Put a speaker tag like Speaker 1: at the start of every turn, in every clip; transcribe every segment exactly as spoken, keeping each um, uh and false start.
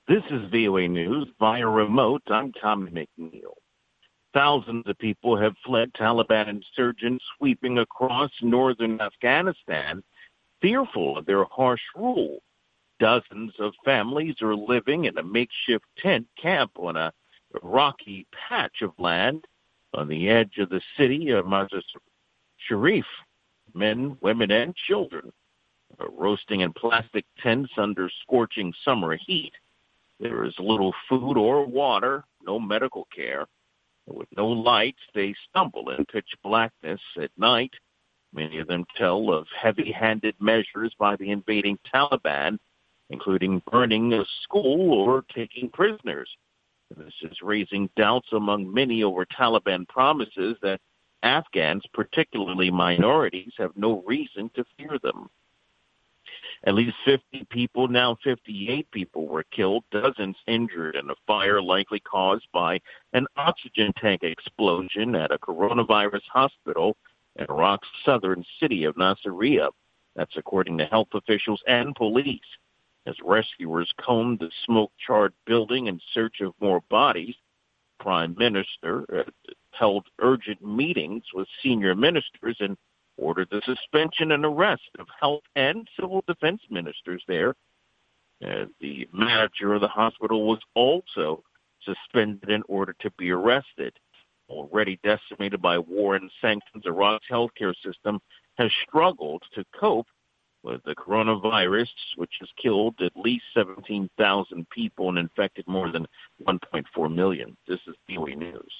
Speaker 1: This is V O A News via remote. I'm Tommy McNeil. Thousands of people have fled Taliban insurgents sweeping across northern Afghanistan, fearful of their harsh rule. Dozens of families are living in a makeshift tent camp on a rocky patch of land on the edge of the city of Mazar Sharif. Men, women, and children are roasting in plastic tents under scorching summer heat. There is little food or water, no medical care. With no lights, they stumble in pitch blackness at night. Many of them tell of heavy-handed measures by the invading Taliban, including burning a school or taking prisoners. This is raising doubts among many over Taliban promises that Afghans, particularly minorities, have no reason to fear them. At least fifty people, now fifty-eight people, were killed, dozens injured in a fire likely caused by an oxygen tank explosion at a coronavirus hospital in Iraq's southern city of Nasiriyah. That's according to health officials and police. As rescuers combed the smoke-charred building in search of more bodies, Prime Minister uh, held urgent meetings with senior ministers and ordered the suspension and arrest of health and civil defense ministers there. Uh, the manager of the hospital was also suspended in order to be arrested. Already decimated by war and sanctions, Iraq's healthcare system has struggled to cope with the coronavirus, which has killed at least seventeen thousand people and infected more than one point four million. This is V O A News.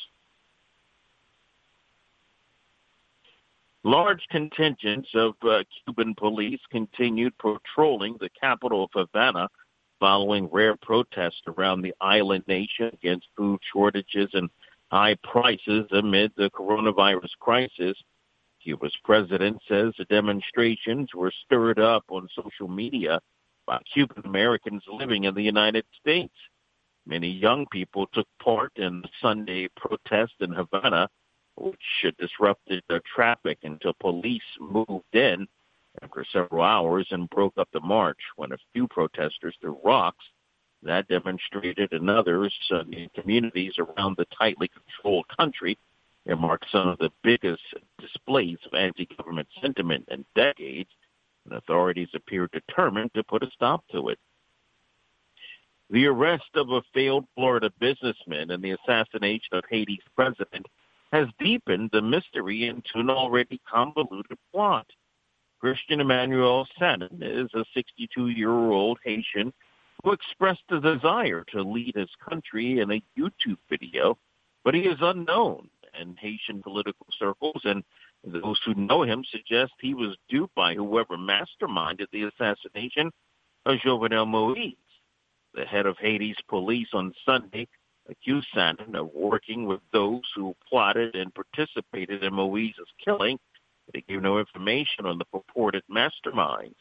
Speaker 1: Large contingents of uh, Cuban police continued patrolling the capital of Havana following rare protests around the island nation against food shortages and high prices amid the coronavirus crisis. Cuba's president says the demonstrations were stirred up on social media by Cuban Americans living in the United States. Many young people took part in the Sunday protest in Havana, which disrupted the traffic until police moved in after several hours and broke up the march when a few protesters threw rocks. That demonstrated in others uh, in communities around the tightly controlled country. It marked some of the biggest displays of anti-government sentiment in decades, and authorities appeared determined to put a stop to it. The arrest of a failed Florida businessman and the assassination of Haiti's president has deepened the mystery into an already convoluted plot. Christian Emmanuel Sanin is a sixty-two-year-old Haitian who expressed a desire to lead his country in a YouTube video, but he is unknown in Haitian political circles, and those who know him suggest he was duped by whoever masterminded the assassination of Jovenel Moïse. The head of Haiti's police on Sunday accused Sanin of working with those who plotted and participated in Moïse's killing, but he gave no information on the purported masterminds.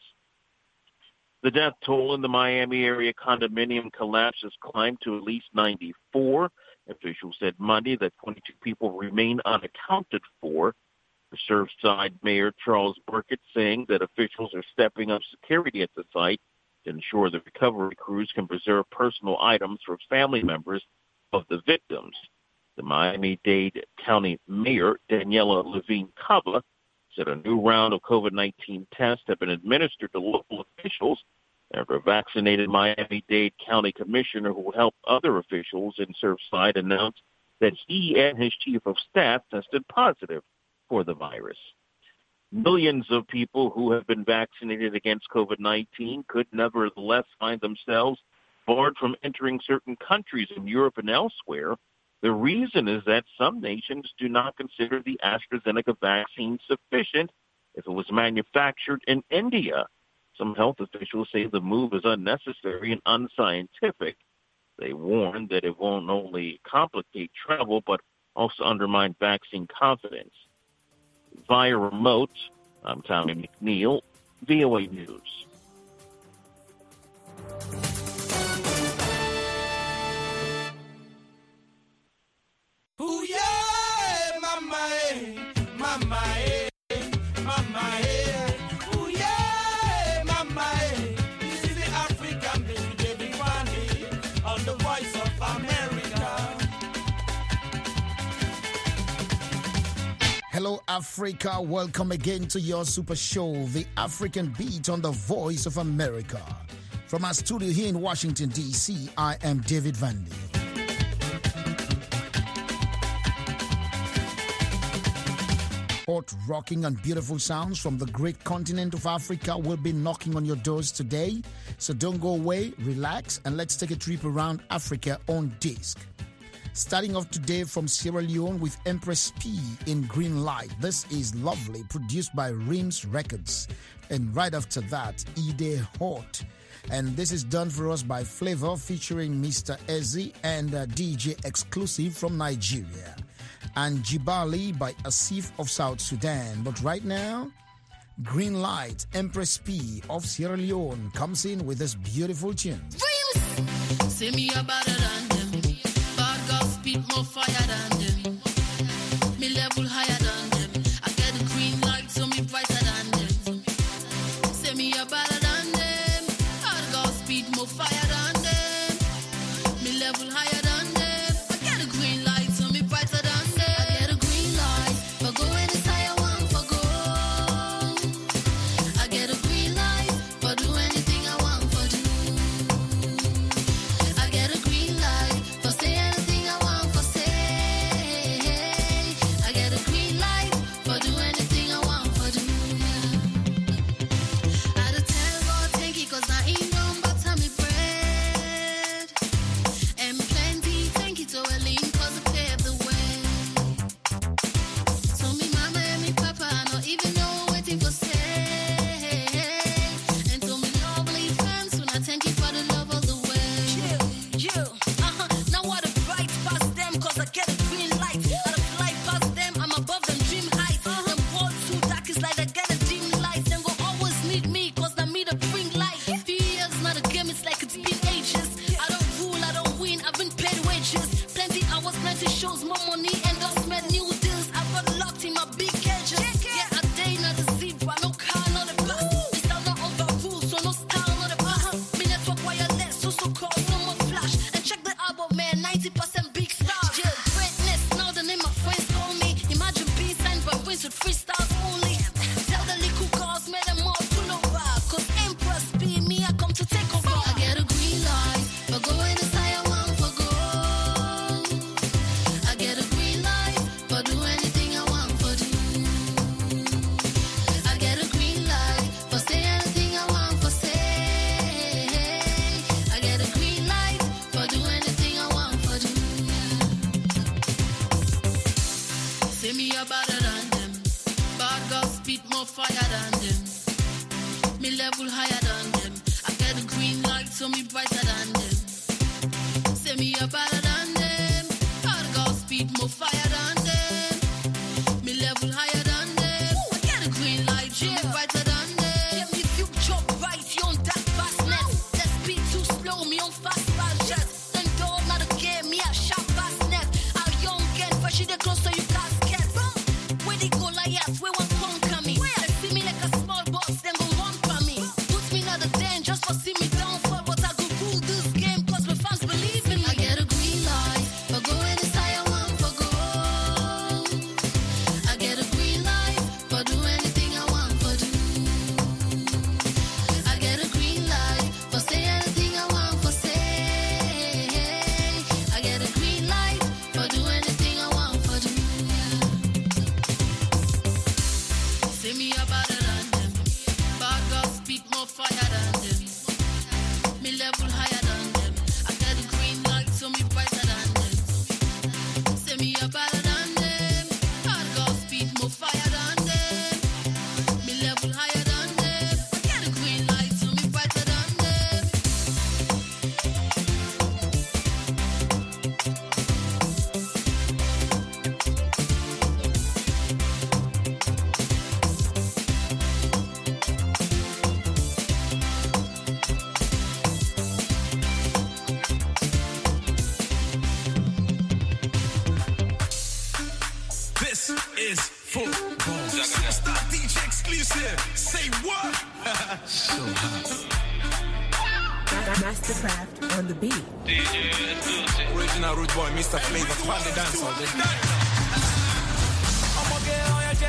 Speaker 1: The death toll in the Miami area condominium collapse has climbed to at least ninety-four. Officials said Monday that twenty-two people remain unaccounted for. The Surfside Mayor Charles Burkett saying that officials are stepping up security at the site to ensure the recovery crews can preserve personal items for family members of the victims. The Miami-Dade County Mayor Daniela Levine Cava said a new round of COVID nineteen tests have been administered to local officials after a vaccinated Miami-Dade County Commissioner who helped other officials in Surfside announced that he and his chief of staff tested positive for the virus. Millions of people who have been vaccinated against COVID nineteen could nevertheless find themselves barred from entering certain countries in Europe and elsewhere. The reason is that some nations do not consider the AstraZeneca vaccine sufficient if it was manufactured in India. Some health officials say the move is unnecessary and unscientific. They warn that it won't only complicate travel, but also undermine vaccine confidence. Via remote, I'm Tommy McNeil, V O A News.
Speaker 2: Ooh, yeah, mama, eh, mama, eh, mama, eh. Ooh, yeah, mama, eh. This is the African baby, baby, one, eh.
Speaker 3: Hello, Africa. Welcome again to your super show, The African Beat on the Voice of America. From our studio here in Washington, D C, I am David Vandy. Hot, rocking, and beautiful sounds from the great continent of Africa will be knocking on your doors today. So don't go away, relax, and let's take a trip around Africa on disc. Starting off today from Sierra Leone with Empress P in Green Light. This is Lovely, produced by Rims Records. And right after that, Ide Hot. And this is done for us by Flavor featuring Mister Ezzy and uh, D J Exclusive from Nigeria. And Jibali by Asif of South Sudan. But right now, Green Light, Empress P of Sierra Leone comes in with this beautiful tune.
Speaker 4: Dreams! Say me about it and them. Bad girls speak more fire than them. Me level higher than them. I get the green light so me brighter than them. Say me about it and them. Bad girls speak more fire than them. Me level higher than them. I get the green light so me brighter than them. Go anytime I want for go. I get a green light for do anything I want for do. I get a green light for say anything I want for say. I get a green light for do anything I want for do. I had to tell God thank you cause I ain't none but tell me bread. And plenty thank you to Eileen cause I paved the way. Even know waiting for say, and told me lovely friends when I thank you for the love of the way. You, you, uh-huh. Now what a bright past them, cause I get a green light. Out of fly past them, I'm above them dream heights. Uh-huh. Them world too dark is like I get a dim light. Them go always need me, cause I me the bring light. Yeah. Few years, not a game, it's like it's been ages. Yeah. I don't rule, I don't win, I've been paid wages. Plenty hours, plenty shows, more money, endorsement, new deals. I've got locked in my big cages. Yeah. Freestyles only. Tell the little cars, make them all pull over. Cause Empress be me, I come to take over. I get a green light for go anytime I want for go. I get a green light for do anything I want for do. I get a green light for say anything I want for say. I get a green light for do anything I want for do. Say me about it and them. Bad girls speak more fire than them. Me level higher than them. I get a green light so me brighter than them. Say me a better than them. Bad girls speak more fire than them. Me level higher than them. I get a green light so me brighter than them. Get me future bright, you on that fastness. That speed too slow, me on fast fast jet. Then dog not a game, me a sharp fastness. Our young get fresh, they close so you can't get. Where they go like yes, where one conquer me. They see me like a small boss, then go run for me. Put me not a den just for see me down for, but I go rule this game cause my fans believe in me. I get a green light for go anytime I want for go. I get a green light for do anything I want for do. I get a green light for say anything I want for say. I get a green light for do anything I want for do. Say me about it and them. Bad girls speak more fire than them. Me level higher than them. I get a green light so me brighter than them. Say me about it and them. Bad girls speak more fire than them. Me level higher than them. I get a green light so me brighter than them.
Speaker 2: This is football. Superstar D J Exclusive. Say what? So hot.
Speaker 5: Mastercraft on the beat.
Speaker 2: Original Rude Boy, Mister Flavor, Pan the dance all day.
Speaker 6: I'ma get on your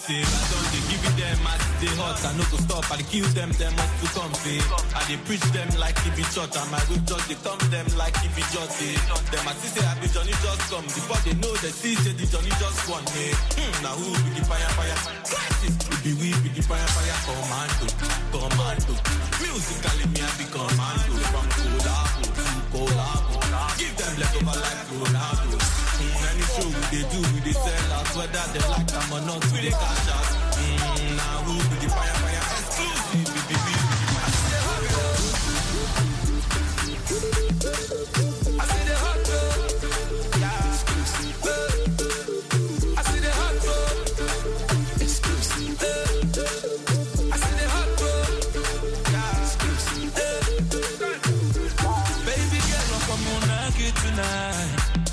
Speaker 2: say, I don't they give it them as they hot. I no go stop, I kill them, them must to come pay. I they preach them like if it shot, and my whip just they come them like if it just say. Them I see say I be Johnny just come, before they know they see say the Johnny just one me. Hmm, now who be the fire fire? Crisis, we be we be the fire fire commando, commando. Musically me I be commando, from collabo to collabo. Give them leftover like Ronaldo. Any show we they do, we they sell out, whether they like them or not, we they cash out. Mm, now who be the fire fire exclusive, we be we. I see the hot girl, yeah, exclusive. I see the hot girl, exclusive. I see the hot girl, yeah, exclusive. Baby girl, come on, I get tonight.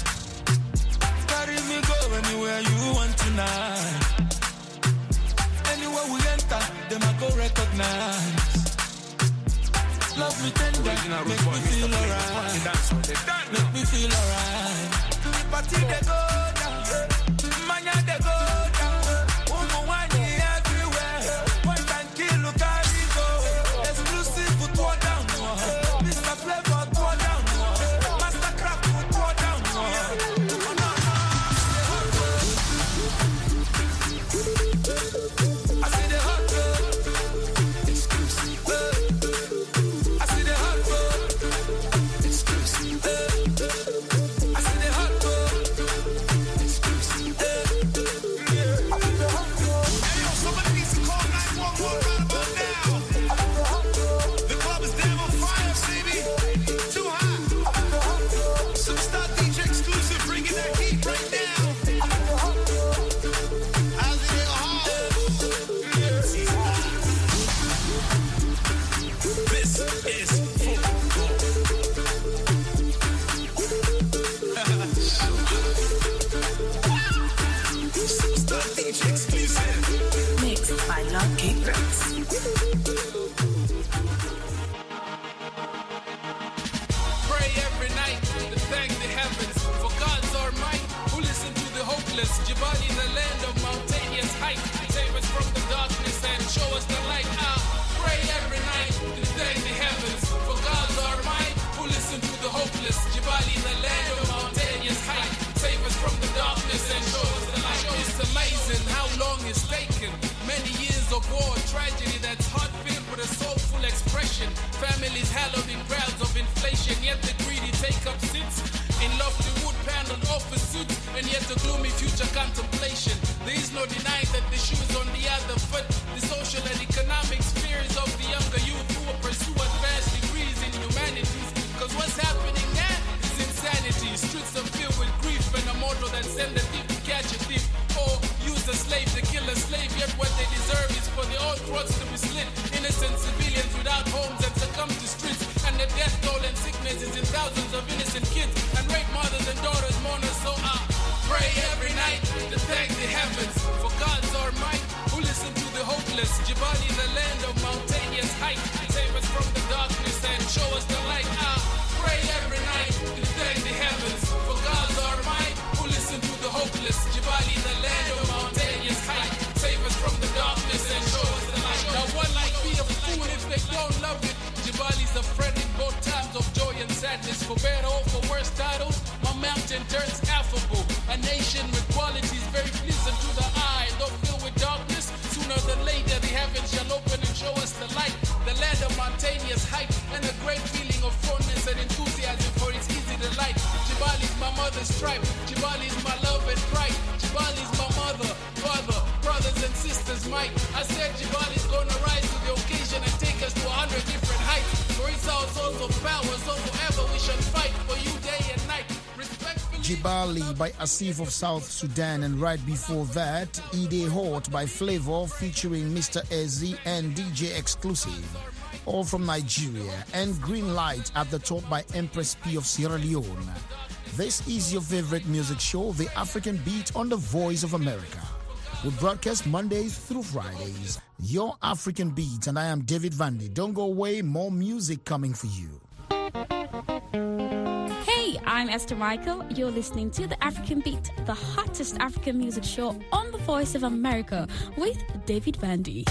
Speaker 2: Anywhere you want tonight. Anywhere we enter, them I go recognize. Love me tender, make me feel alright. Make me feel alright. The party they go down, mania they go down. Woman whiny everywhere. Point and kill, look at it go. Exclusive foot war down, Mister Flavor war down, Master Craft foot war down. I see the hot girl, exclusive. I see the hot girl, exclusive. I see the hot girl, exclusive. I see the hot girl. Hey yo, somebody needs to call nine one one right about now. The club is damn on fire, baby. Too hot. Superstar D J exclusive, bringing that heat right now.
Speaker 5: Jibali, the land of mountainous height, save us from the darkness and show us the light. I pray every night to thank the heavens for God's our might, who listen to the hopeless. Jibali, the land of mountainous height, save us from the darkness and show us the light. It's amazing how long it's taken. Many years of war, tragedy that's heart-filled with a soulful expression. Families hallowed in crowds of inflation, yet the greedy take up seats in lofty wood-paneled office suits, and yet a gloomy future contemplation. There is no denying that the shoe is on the other foot. The social and economic spheres of the younger youth who will pursue advanced degrees in humanities. Cause what's happening now is insanity. Streets are filled with grief and a motto that send a thief to catch a thief, or use a slave to kill a slave. Yet what they deserve is for the old throats to be slit. Innocent civilians without homes and succumb to streets. And the death toll and sickness is in thousands of innocent kids, and rape mothers and daughters mourners. So I pray every night to thank the heavens for God's our might, who listen to the hopeless. Jibali, the land of mountainous height, save us from the darkness and show us the light. I pray every night to thank the heavens for God's our might, who listen to the hopeless. Jibali, the land of mountainous height, save us from the darkness and show us the light. Now one might be a fool if they don't love it. Jibali's a friend in both times of joy and sadness. For better or for worse titles, my mountain turns affable. A nation with qualities very pleasing to the eye, though filled with darkness. Sooner than later the heavens shall open and show us the light. The land of mountainous height, and a great feeling of fondness and enthusiasm for its easy delight. Jibali's my mother's tribe, Jibali's my love and pride. Jibali's my mother, father, brothers and sisters might. I said Jibali's gonna rise to the occasion and take us to a hundred different heights. For it's our source of power, so forever we shall fight for you day and night.
Speaker 3: Jibali by Asif of South Sudan, and right before that, Ide Hot by Flavor featuring Mister Ezi and D J Exclusive, all from Nigeria, and Green Light at the top by Empress P of Sierra Leone. This is your favorite music show, The African Beat, on the Voice of America. We broadcast Mondays through Fridays. Your African Beat, and I am David Vandy. Don't go away, more music coming for you.
Speaker 6: Hey, I'm Esther Michael. You're listening to The African Beat, the hottest African music show on the Voice of America with David Vandy.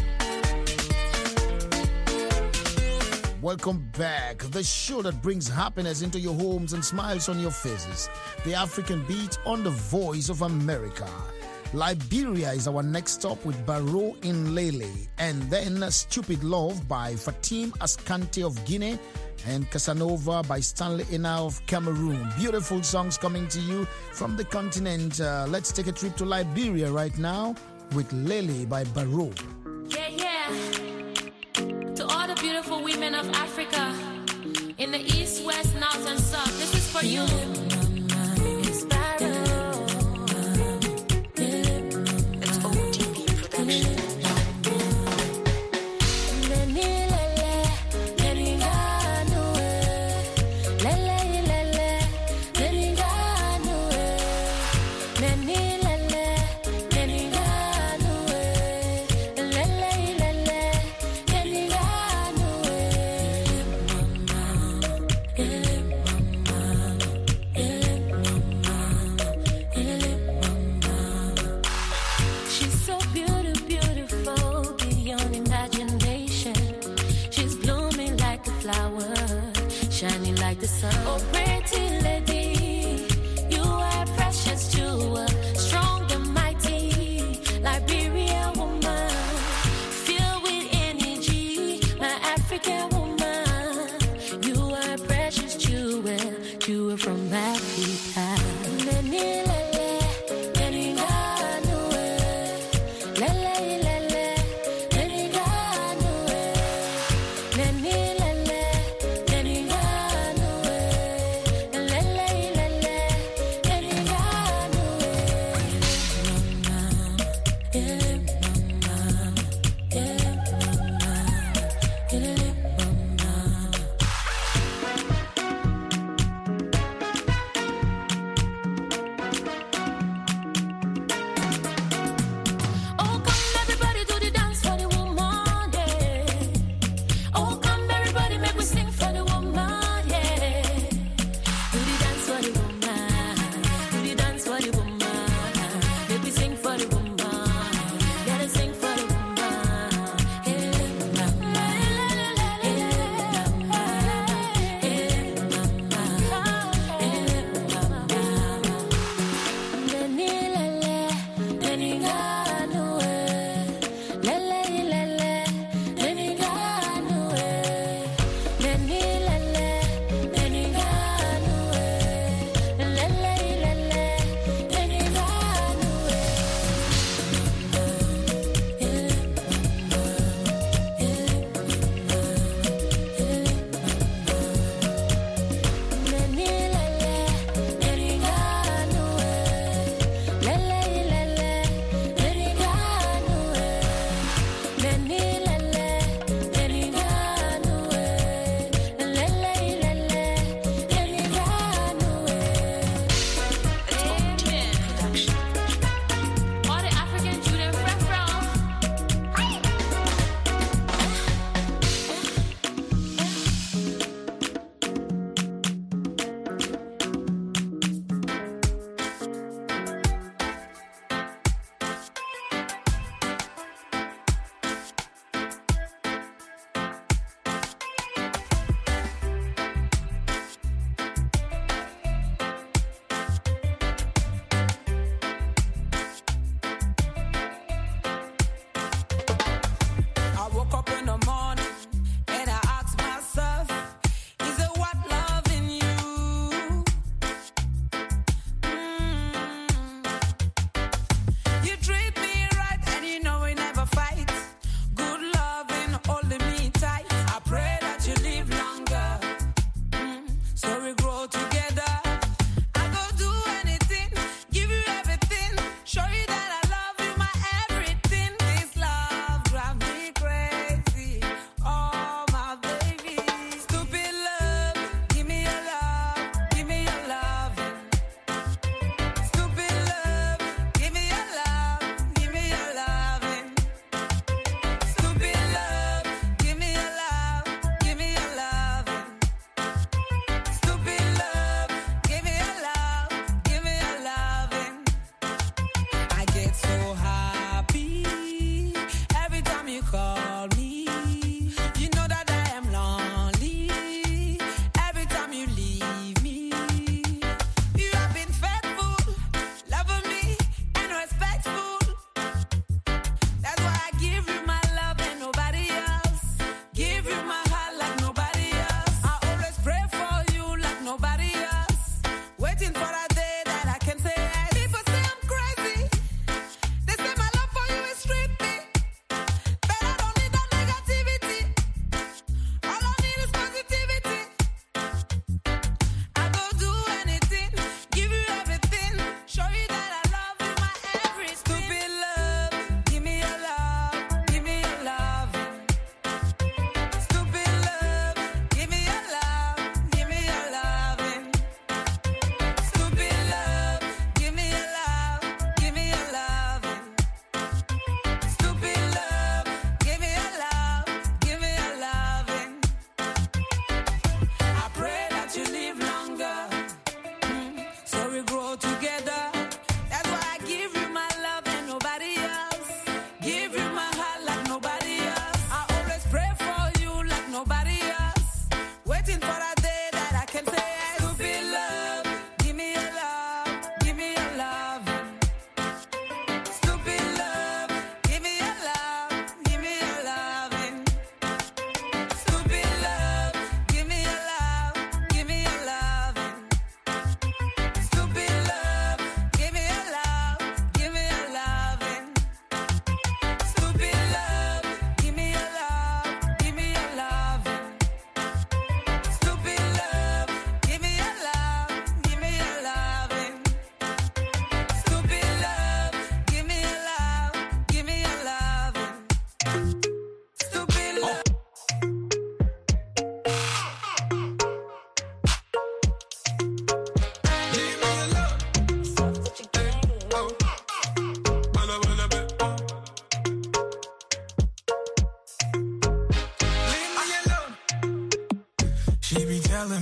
Speaker 3: Welcome back. The show that brings happiness into your homes and smiles on your faces. The African Beat on the Voice of America. Liberia is our next stop with Baro in Lele. And then Stupid Love by Fatim Askante of Guinea and Casanova by Stanley Ina of Cameroon. Beautiful songs coming to you from the continent. Uh, let's take a trip to Liberia right now with Lele by Baro.
Speaker 7: Yeah, yeah. To all the beautiful women of Africa, in the east, west, north, and south, this is for you. It's Baro. It's O D B production.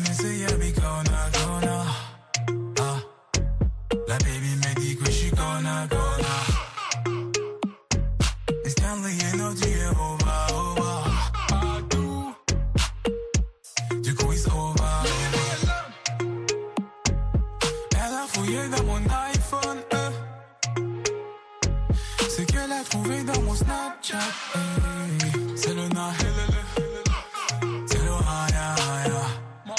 Speaker 2: me say yeah, we gonna, gonna. Ah, la baby me dit que je suis gonna, gonna. It's Stanley, you know, tu es over, over. Ah, tout. Du coup, it's over. Elle a fouillé dans mon iPhone, euh. Ce qu'elle a trouvé dans mon Snapchat, euh. C'est le na, c'est le haya, haya.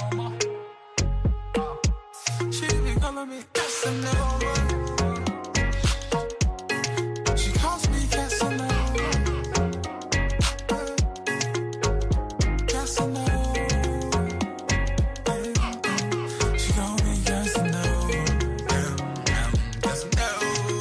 Speaker 2: She be calling me Casanova. She calls me Casanova. Casanova. She calls me Casanova. Casanova.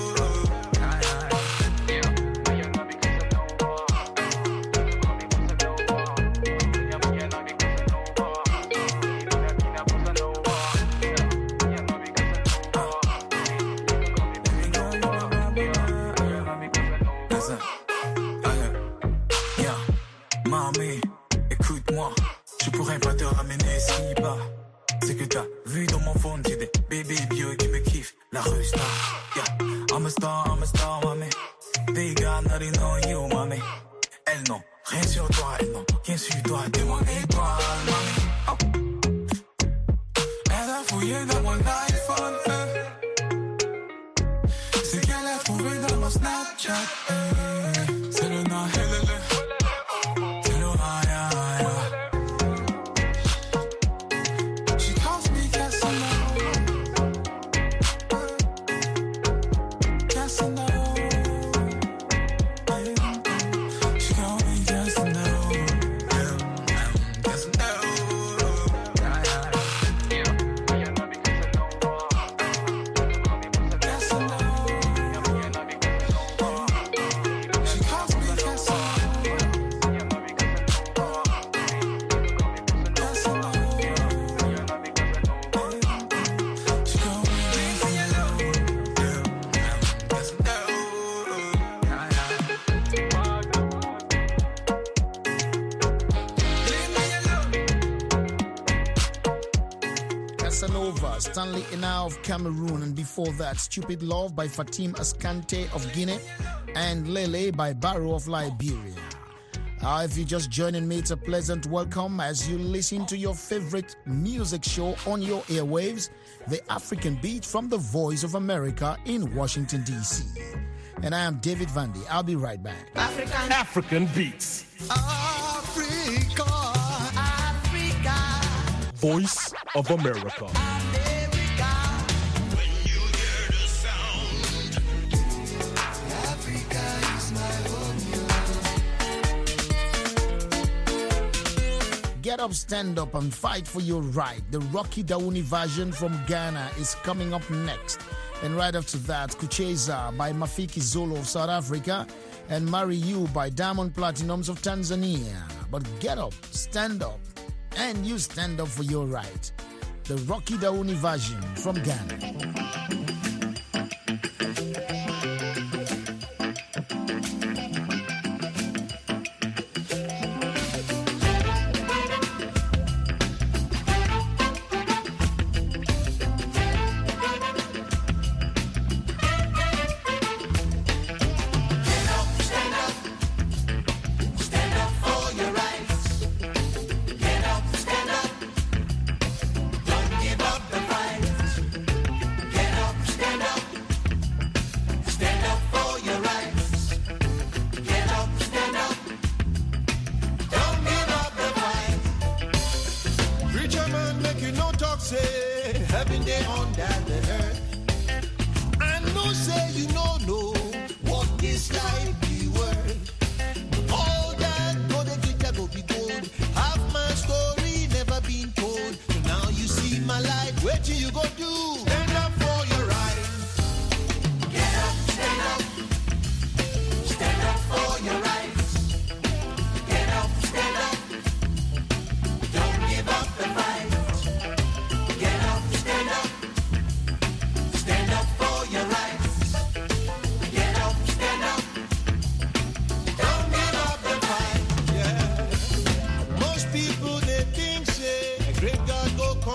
Speaker 2: Mamie, écoute-moi, je pourrais pas te ramener si bas. C'est que t'as vu dans mon phone, j'ai des bébés bio qui me kiffent. La rue star, yeah. I'm a star, I'm a star, mamie. They got nothing on you, mamie. Elles n'ont rien sur toi, elles n'ont rien sur toi. T'es mon étoile, mamie. Oh. Elle a fouillé dans mon iPhone, euh. C'est qu'elle a trouvé dans mon Snapchat, euh. C'est le na, helele. C'est le haya, haya. She calls me Casanova. Casanova. She calls me Casanova. Casanova.
Speaker 3: Casanova, Stanley Ina of Cameroon, and before that, Stupid Love by Fatim Ascante of Guinea, and Lele by Barrow of Liberia. Uh, if you're just joining me, it's a pleasant welcome as you listen to your favorite music show on your airwaves, The African Beat from the Voice of America in Washington, D C. And I am David Vandy. I'll be right back.
Speaker 8: African, African Beats.
Speaker 9: Africa, Africa.
Speaker 8: Voice of America.
Speaker 9: America.
Speaker 2: When you hear the sound,
Speaker 9: Africa is my home.
Speaker 3: Get up, stand up, and fight for your right. The Rocky Dauni version from Ghana is coming up next. And right after that, Kucheza by Mafiki Zolo of South Africa and Marry You by Diamond Platinums of Tanzania. But get up, stand up, and you stand up for your right. The Rocky Dauni version from Ghana.
Speaker 9: People they think say a great God go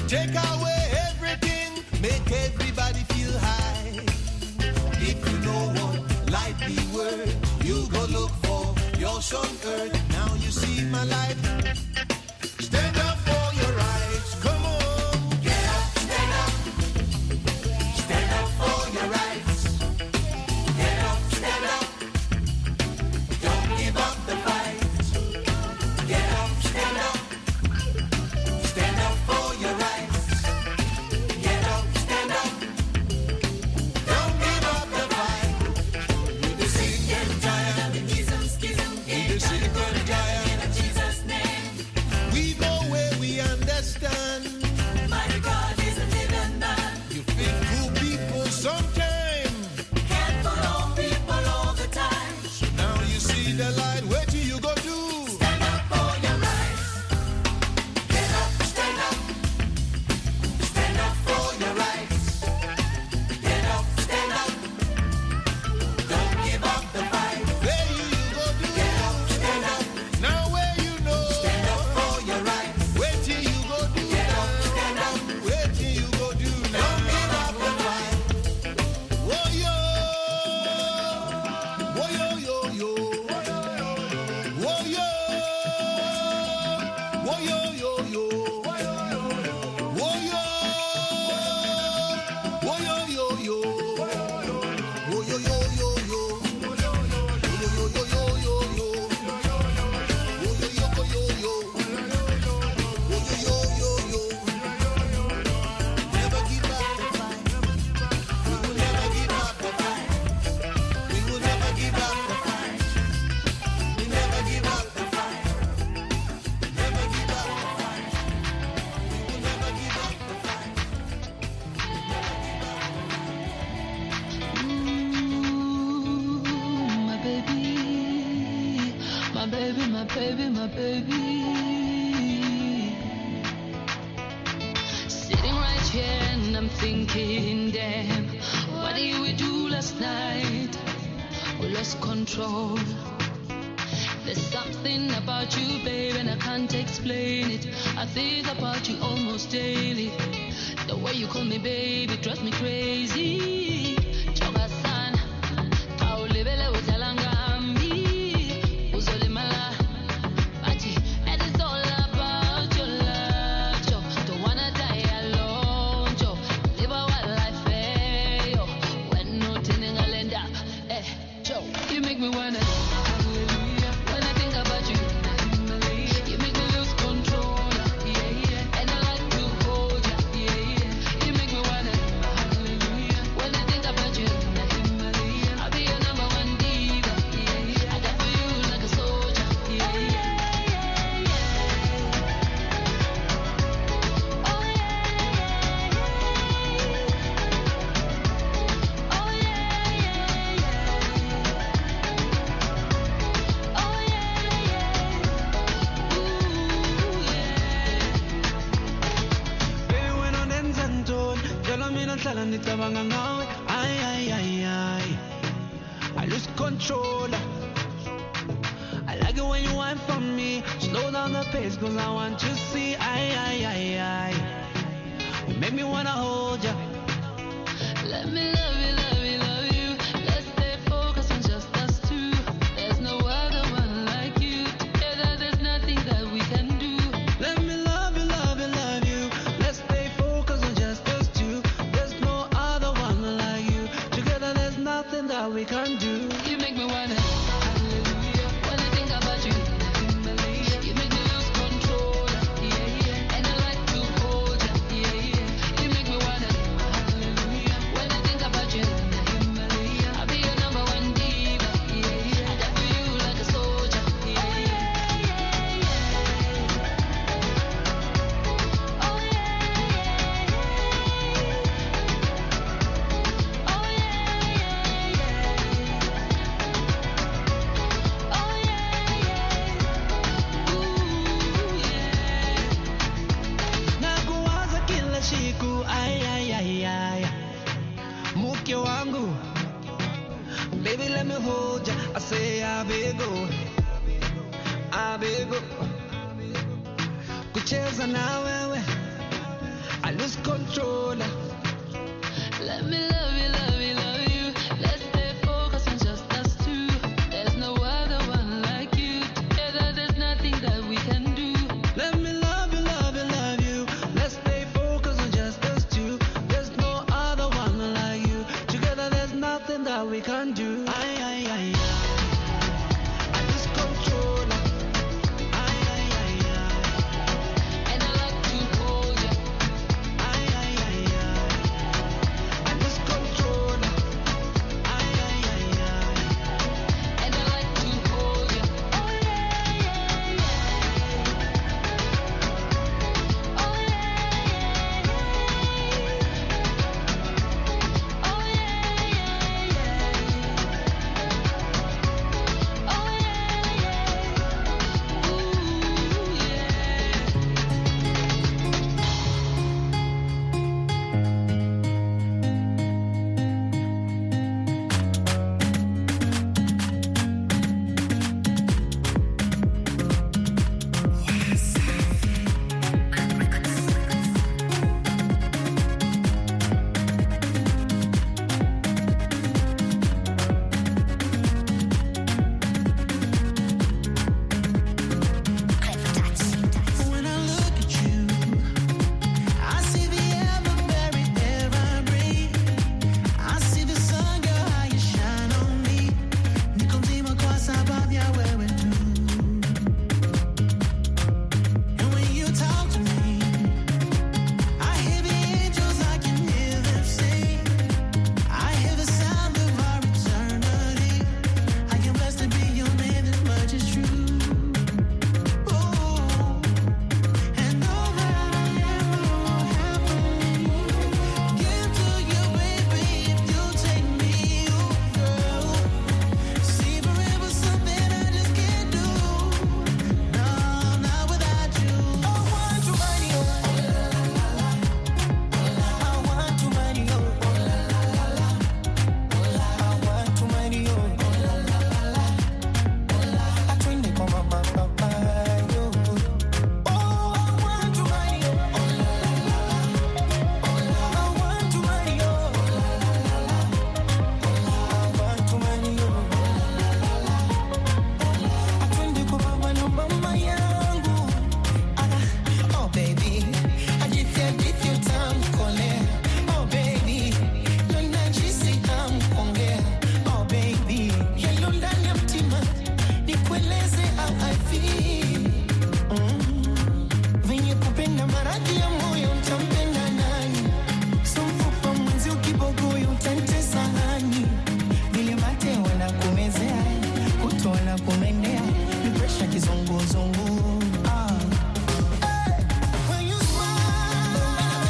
Speaker 9: Take away everything, make everybody feel high. If you know what life be worth, you go look for your sun earth. Now you see my life. Stand up for your rights. Come on. Get up, stand up. Stand up for your rights. Get up, stand up. Don't give up the fight. Get up, stand up. Stand up for your rights. Get up, stand up. Don't give up the fight. We the sick and tired. We the sick and tired. We know where we understand.
Speaker 10: Mighty God is a living man.
Speaker 9: You faithful people sometime.
Speaker 10: Can't follow people all the time.
Speaker 9: So now you see the light. Where do you go do?
Speaker 10: Stand up for your rights.
Speaker 9: Get up, stand up. Stand up for your rights. Get up, stand up. Don't give up the fight. Where you, you go do? Get up, stand up. Now where you know? Stand up for your rights. Where till you go do? Get up, stand up. Where till you go do? Don't give up the fight. Whoa yo, whoa yo yo yo, whoa yo, whoa yo yo yo, whoa yo, whoa yo yo yo, whoa yo yo yo yo, whoa yo yo yo yo yo, whoa yo yo yo yo, whoa yo yo yo yo. Never give up the fight. We will never give up the fight. We will never give up the fight. We never give up the fight. Never give up the fight. We will never give up the fight.
Speaker 10: My baby, my baby, my baby, my baby. Sitting right here and I'm thinking, damn, what did we do last night? We lost control. There's something about you, babe, and I can't explain it. I think about you almost daily. The way you call me baby drives me crazy. Choga-san, kaulibele utalangambi, uzolimala, bati, and it's all about your love, Joe. Don't wanna die alone, Joe. Live a wild life, eh, yo. When no tinning a lender, eh, Joe. You make me wanna, hallelujah. When I think about you, you make me lose control, yeah, yeah. And I like to hold ya, yeah, yeah. You make me wanna, hallelujah. When I think about you, I'll be your number one diva, yeah, yeah. I die for you like a soldier, yeah, yeah. Oh yeah, oh yeah, oh yeah.
Speaker 11: Baby, when on ends and tone, tell me not telling it about now. Ay, ay, ay, ay. I lose control. I like it when you whine for me. Slow down the pace, cause I want to see. Ay, ay, ay, ay. You make me wanna hold ya.
Speaker 10: Let me love you, love you, love you. Let's stay focused on just us two. There's no other one like you. Together there's nothing that we can do.
Speaker 11: Let me love you, love you, love you. Let's stay focused on just us two. There's no other one like you. Together there's nothing that we can do.
Speaker 10: You make me wanna, hallelujah. When I think about you, you make me lose control, yeah, yeah. And I like to hold ya, yeah, yeah. You make me wanna, hallelujah. When I think about you, I'll be your number one diva, yeah, yeah. I die for you like a soldier, yeah, yeah, yeah, yeah. Oh yeah, oh yeah, oh yeah, ooh yeah.
Speaker 11: Nakuwaza kila siku, ay, ay, ay, ay. Mke wangu, baby let me hold ya. I say I beg oh, I beg oh. Kucheza na wewe, lose control.
Speaker 10: Let me love you, love you, love you. Let's stay focused on just us two. There's no other one like you. Together there's nothing that we can do.
Speaker 11: Let me love you, love you, love you. Let's stay focused on just us two. There's no other one like you. Together there's nothing that we can do. Aye, aye, aye, aye. I lose control. Aye, aye, aye, aye.
Speaker 10: And I like to hold you.
Speaker 11: Aye, aye, aye, aye. I lose control. Aye, aye, aye, aye.
Speaker 10: And I like to hold you. Oh yeah, yeah, yeah. Oh yeah, yeah, yeah. Oh yeah, yeah, yeah. Oh yeah, yeah. Ooh, yeah.
Speaker 11: When I look at you, I see the air, the very air I breathe. I see the sun, girl, how you shine on me. Niko mzima kwa sababu ya wewe tu. And when you talk to me, I hear the angels, I can hear them sing. I hear the sound of our eternity. I am blessed to be your man, this much is true. Oh, and all that I ever will happily give to you, baby, if you take me, oh girl. See, forever something I just can't do. No, not without you. I want to money, oh la la la la. I want to money, oh la la la la. I want to money, oh la la la la. I twin it come up, up, up, yo. Oh, I want to money, oh la la la la. I want to money, oh la la la la. I want to money, oh la la la la. I twin it come up, no mama yangu. Oh baby, I did that, did your time calling. Oh baby, luna jisi am kuongea. Oh baby, yellow ndani ya mtima, nikueleze how I feel. Mm. Venye kupenda maradhi ya moyo, utampenda nani? So mfupa mwenzi ukibogoyo, utantesa hani? Vile mate wanakumezea, kuto wanakumendea, ni presha kizunguzungu. Ah. When you smile,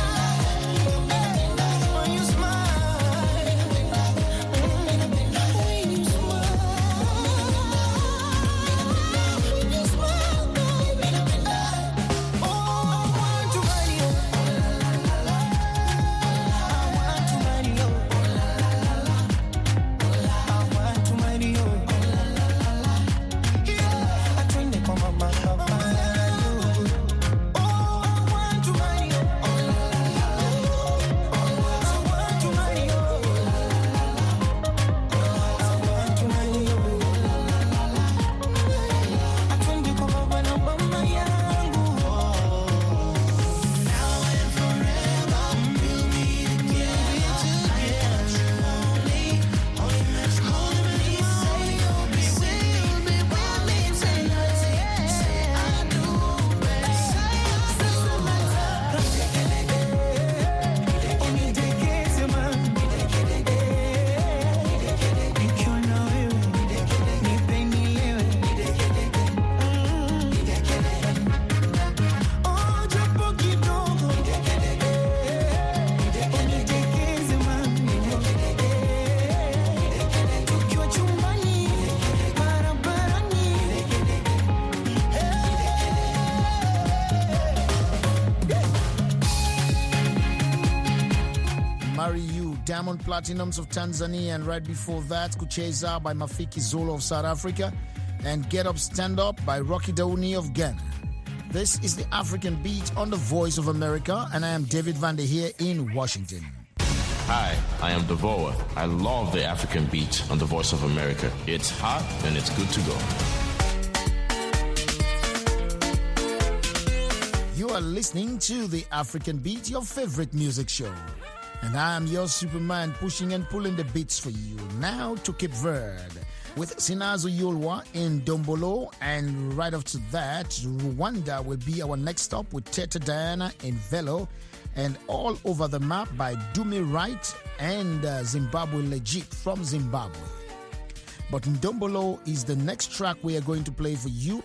Speaker 11: when you smile, when you smile, when you smile, baby. Oh, I want to money, oh la la la la. I want to money, oh la la la la. I want to money, oh la la la la. Yeah, I twin it come up, up, up, yo. Oh, I want to money, oh la la la la. I want to money, oh la la la la. I want to money, oh la la la la. I twin it come up, na mama yangu. Now and forever, we'll be together. I want you only, only that you hold me, say you'll be with me, with me tonight. Say I do, baby. Say unitekeze mami, nikiwa na wewe, nipe nilewe. Oh, japo kidogo, unitekeze mami, tukiwa chumbani, barabarani.
Speaker 3: Marry You, Diamond Platinums of Tanzania, and right before that, Kucheza by Mafiki Zolo of South Africa, and Get Up Stand Up by Rocky Dauni of Ghana. This is the African Beat on the Voice of America, and I am David Vander here in Washington.
Speaker 12: Hi, I am Devoa. I love the African Beat on the Voice of America. It's hot and it's good to go.
Speaker 3: You are listening to the African Beat, your favorite music show. And I am your Superman, pushing and pulling the beats for you. Now to Cape Verde with Sinazo Yolwa in Dombolo, and right after that, Rwanda will be our next stop with Teta Diana in Velo, and All Over the Map by Do Me Right and uh, Zimbabwe Legit from Zimbabwe. But Ndombolo is the next track we are going to play for you.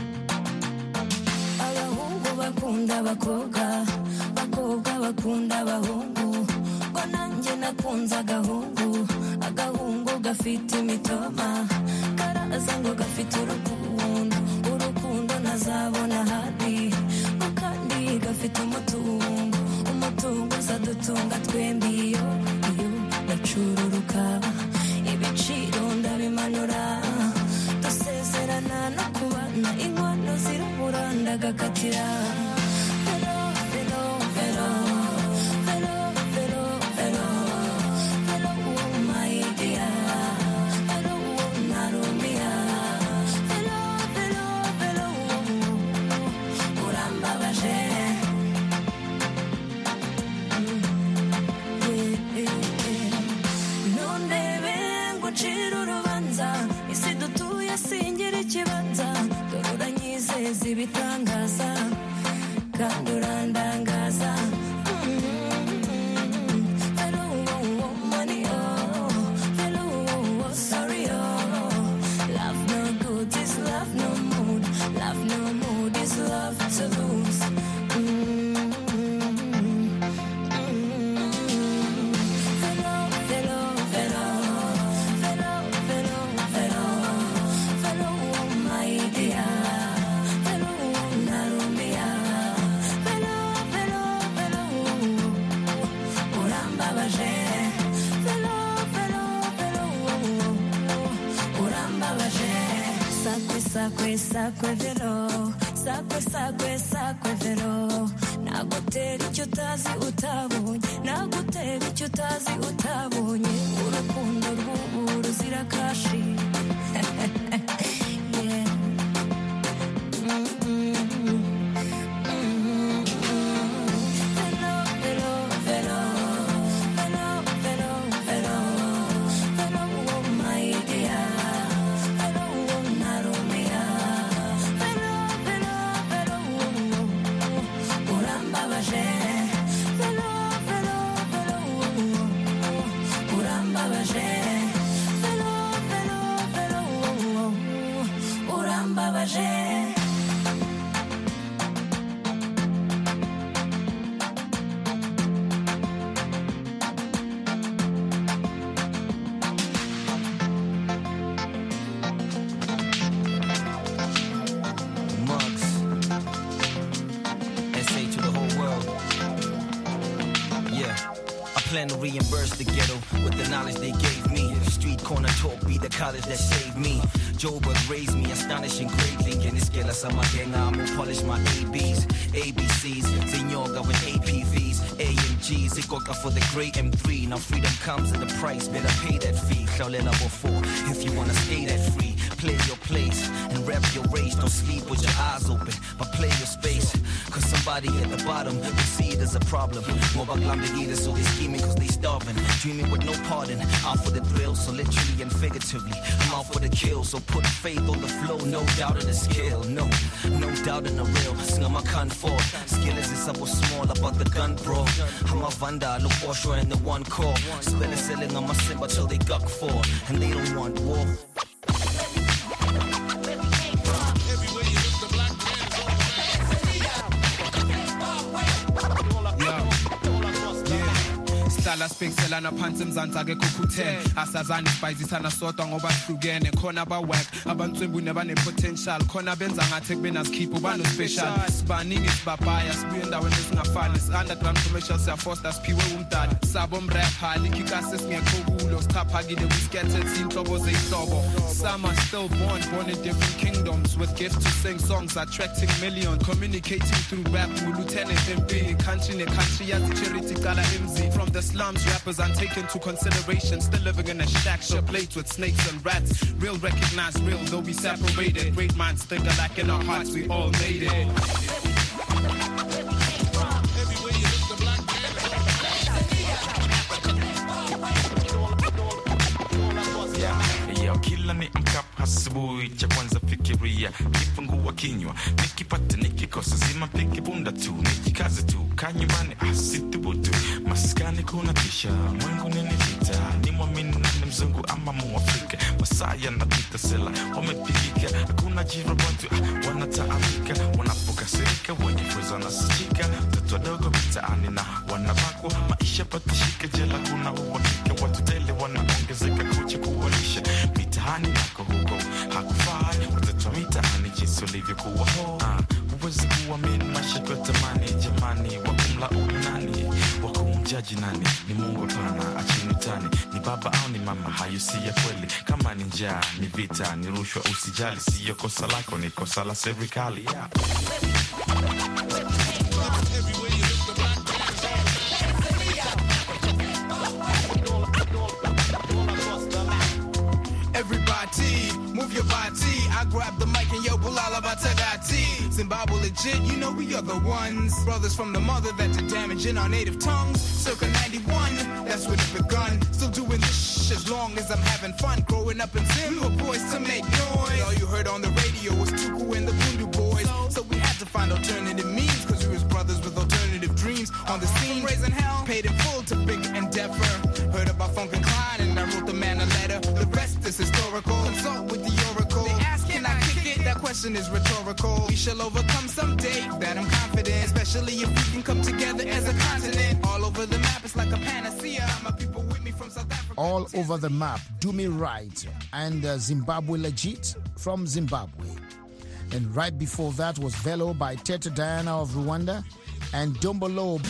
Speaker 13: bakunda bakobwa bakobwa bakunda nakunze agahungu agahungu gafite imitoma karaza ngo gafite urukundo urukundo nazabona handi kandi gafite umutungo umutungo uzadutunga twembi iyo iyo yacururuka ibiciro ndabimanura dusezerana no kubana inkwano zirabura ndagakatira velo velo velo velo velo velo velo oh my dear velo oh narumia velo velo velo urambabaje nundebe ngo ncire urubanza isi dutuye singira ikibanza dore uranyizeza ibitangaza kandi urandangaza Hello, oh, oh, money, oh. Hello, oh, oh, sorry, oh. Love no good is love no mood. Love no mood is love to lose. Mm-hmm. Hello, hello, hello. Hello, hello, hello. Hello, oh, my dear. Hello, oh, narumia. Hello, hello, hello. Urambabaje. Hello, hello, hello. Urambabaje. Sakwe, sakwe, sakwe, velo. Sakwe, sakwe, sakwe, velo. Nagutera icyo utazi utabonye. Nagutera icyo utazi utabonye. Urukundo rw'ubu ruzira kashi. Yeah. Mm-hmm. Mm-hmm. Velo, velo, velo. Velo, velo, velo. Velo, oh my dear. Velo, oh narumia. Velo, velo, velo. Urambabaje. Velo, velo, velo. Urambabaje. Velo, velo, velo. Urambabaje.
Speaker 14: Mugs. S A to the whole world. Yeah. I plan to reimburse the ghetto with the knowledge they gave me. Street corner talk be the college that saved me. Joburg raised me astonishing greatly. In this skilla sama gang, I'm gonna polish my A Bs, A B Cs, Zinyoga with A P Vs, A M Gs. It got for the great M three. Now freedom comes at a price, better pay that fee. Shaolin before, if you wanna stay that free. Play your place and rep your race. Don't sleep with your eyes open, but play your space. Cause somebody at the bottom will see it as a problem. More about eaters, so they scheming cause they starving. Dreaming with no pardon, out for the thrill, so literally and figuratively. I'm out for the kill, so put faith on the flow. No doubt in the skill, no, no doubt in the real. Sing my comfort. Skill is this was small about the gun, bro. I'm a vanda, look washer and the one call. Spell is selling on my simba till they guck for. And they don't want war.
Speaker 15: Stala spexelana phansi emzansi akekho asazani sibhayizisana sodwa ngoba sihlukene khona abawack abantswembu nebane-potential khona benza ngathi kubenazikhipho bano-special sibaningi sibabhaya sibuye endaweni esingafani si-underground commercial siyafosta siphiwe umdala sabo mrapha likhikase singekho kulo sixhaphakile we-scattered iy'nhlobo zey'hlobo some are still born born in different kingdoms with gifts to sing songs attracting millions communicating through rap nguluthene empini country ne-country yazi charity cala emzini from the slums, rappers untaken to consideration. Still living in a shack, shop plates with snakes and rats. Real recognize real, though we separated. Great minds think alike in our hearts, we all made it.
Speaker 16: Kila ni mkap asubuhi cha kwanza fikiria kifungua kinywa nikipata nikikosa zima piki bunda tu nikikaze tu kanyumbani asithubutu maskani kuna tisha mwangu nini vita ni mwamini nani mzungu ama muafrika masaya na pita sela wamepigika hakuna jirobotu wanataamika wanapokasirika wenye fuza na sijika mtoto wadogo mitaani na wanabakwa maisha patishika jela kuna uwakika kuwa ah, huwezi kuamini maisha kwa tamani jamani, wakumlaumu nani, wakumjaji nani? Ni Mungu pana, achini utani, ni baba au ni mama, hayo si ya kweli. Kama ni njaa, ni vita, ni rushwa, usijali, siyo kosa lako, ni kosa la serikali.
Speaker 15: Everybody, move your body. I grab the mic and yo, bulala batagati. Zimbabwe legit, you know we are the ones. Brothers from the mother that did damage in our native tongues. Circa ninety-one, that's when it begun. Still doing this shh as long as I'm having fun. Growing up in Zim, we were boys to make noise. All you heard on the radio was Tuku and the Bundu boys. So we had to find alternative means, cause we was brothers with alternative dreams. On the scene, raising hell, paid in full to big endeavor. Heard about Funk and Klein and I wrote the man a letter. The rest is historical. Consult with the oracle. They ask, can I kick it? That question is rhetorical. We shall overcome someday, that I'm confident. Especially if we can come together as a continent. All over the map, it's like a panacea. My people with me from South Africa.
Speaker 3: All over the map, Do Me Right, and uh, Zimbabwe Legit from Zimbabwe. And right before that was Velo by Teta Diana of Rwanda and Dombolo.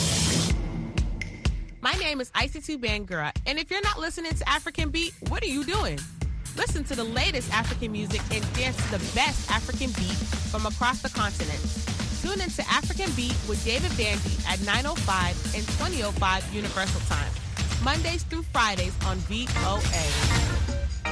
Speaker 17: My name is Isatu Bangura, and if you're not listening to African Beat, what are you doing? Listen to the latest African music and dance to the best African beat from across the continent. Tune into African Beat with David Bandy at nine oh five and twenty oh five Universal Time, Mondays through Fridays on V O A.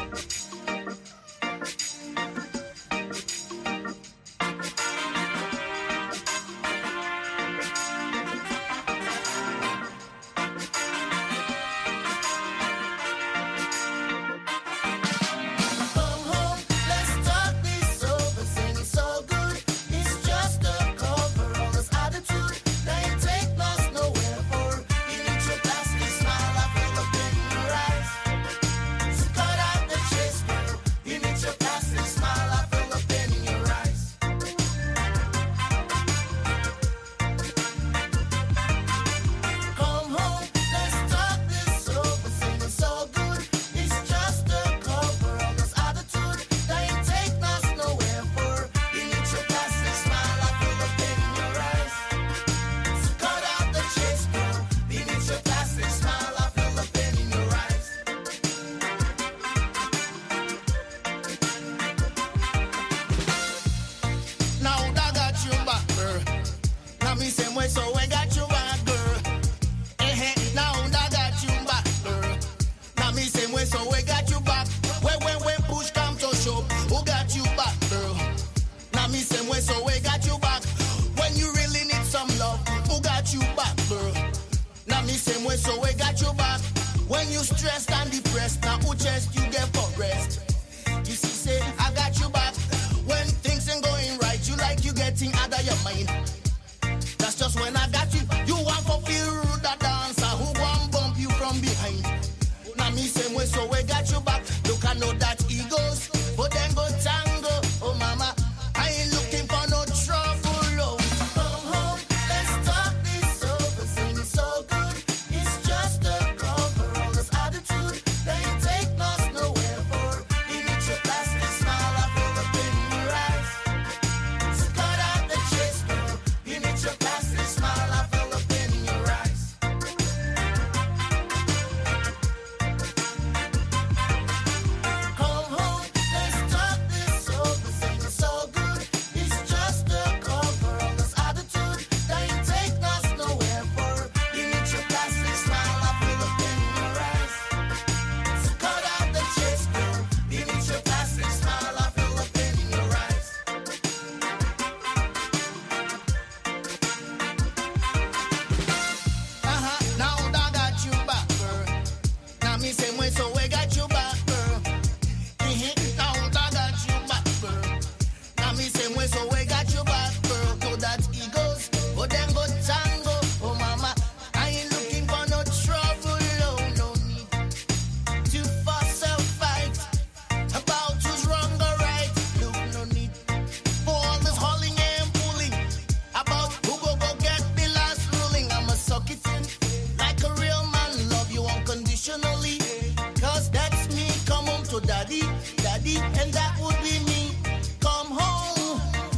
Speaker 9: Daddy, daddy, and that would be me. Come home,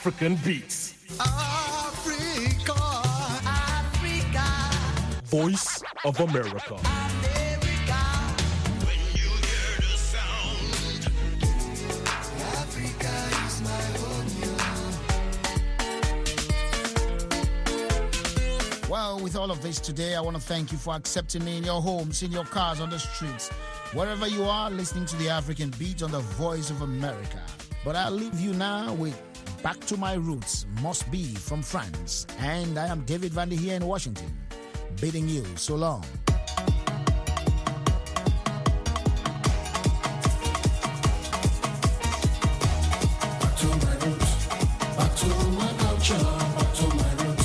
Speaker 8: African beats.
Speaker 9: Africa, Africa,
Speaker 8: Voice of America.
Speaker 9: America. When you hear the sound, Africa is my home.
Speaker 3: Well, with all of this today, I want to thank you for accepting me in your homes, in your cars, on the streets, wherever you are, listening to the African Beat on the Voice of America. But I'll leave you now with Back to My Roots, Must Be from France. And I am David Van der here in Washington, bidding you so long.
Speaker 9: Back to my roots, back to my culture, back to my roots.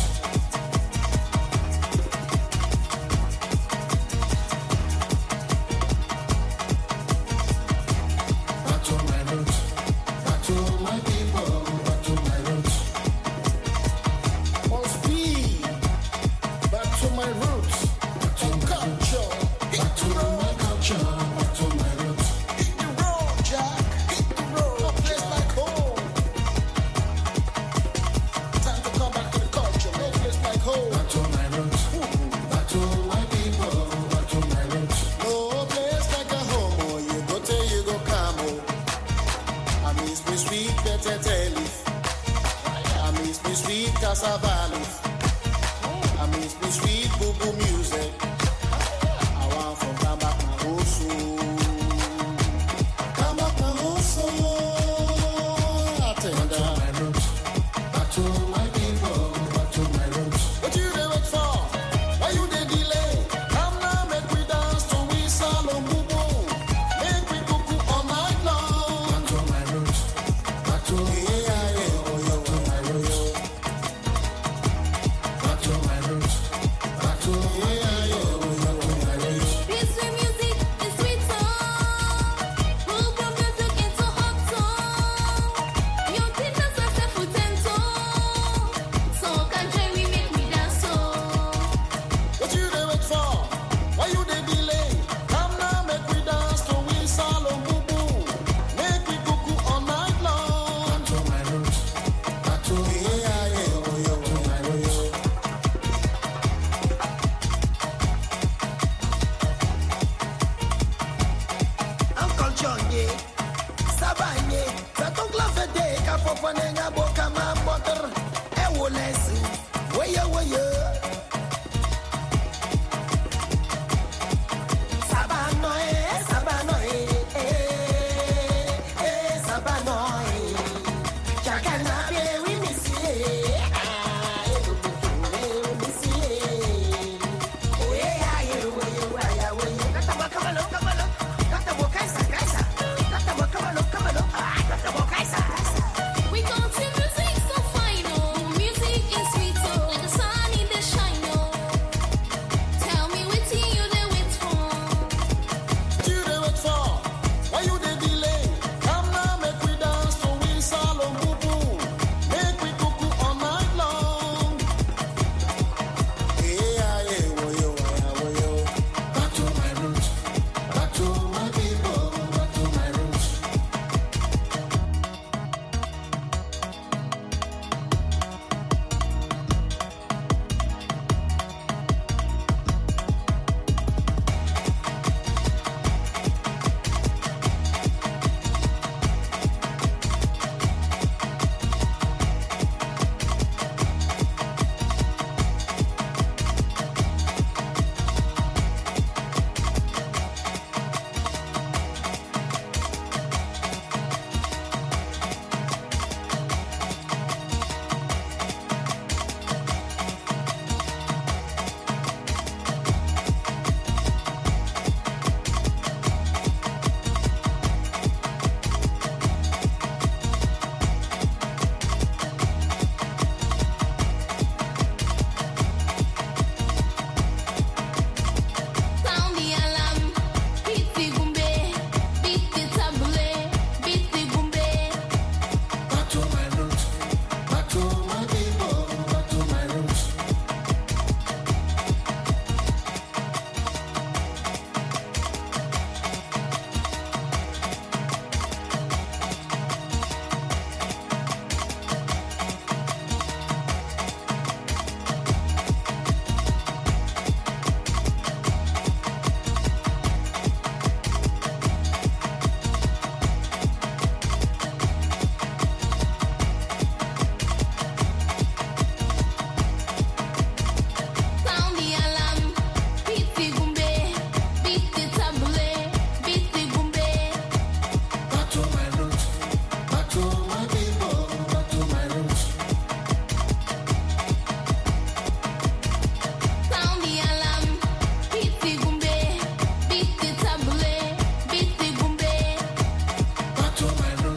Speaker 9: Back to my roots, back to my people, back to my roots. Must be back to my roots, back to culture, back to my culture, back to my roots. Hit the road, Jack, hit the road, no place like home. Time to come back to the culture, no place like home. Back to my roots, back to my people, back to my roots. No place like a home, oh, you go tell you go come, oh. I miss me sweet potato leaf. I miss me sweet cassava leaf. I miss me sweet boo-boo music. I want from come back my whole soul. Come back my whole soul. I tell you that. My roots, back to my people, back to my roots. What you dey wait for? Why you dey delay? Come now, make we dance to we salon boo-boo. Make we cuckoo all night long. Back to my roots, back to yeah, yeah, yeah, oh, yeah, back to my roots. Back to my roots, back to yeah, yeah, yeah, oh, yeah, back to my roots.
Speaker 13: This sweet music is sweet song. Move your music into hot song. Your teachers are set for ten So can we make me dance so?
Speaker 9: What you dey wait for? Why you dey delay? Come now, make we dance to we salon boo-boo. Make we cuckoo all night long. Back to my roots, back to yeah, yeah, yeah, oh, yeah, back to my roots. Uncle Johnny, Sabanye, Tato Glavede, Capo Panenga Bocama.